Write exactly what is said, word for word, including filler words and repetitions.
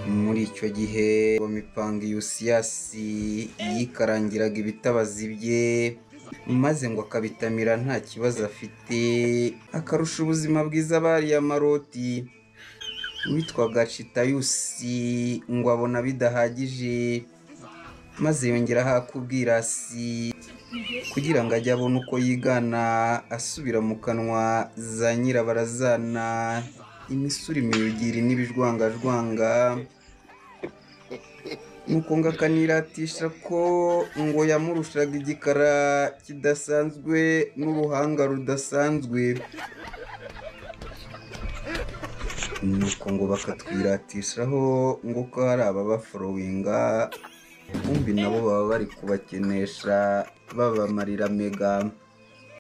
Muri icyo gihe Mipanga Yusiyasi yikarangiraga ibitabazi bye maze ngo akabitamira nta kibazo afite, akarusha ubuzima bwiza bariya Maroti. Witwaga Citayusi ngo abona bidahagije maze yongeraho ak'ubwirasi kugira ngo ajye abone uko yigana asubira mu kanwa za Nyirabarazana, imisuri, imiyugiri n'ibijwangajwanga. Nuko ngo akaniratisha ko ngo yamurushaga igikara kidasanzwe n'uruhanga rudasanzwe. Nuko ngo bakatwiratishaho ngo ko hari ababaforowinga, kumbi nabo baba bari kubakenesha babamarira mega.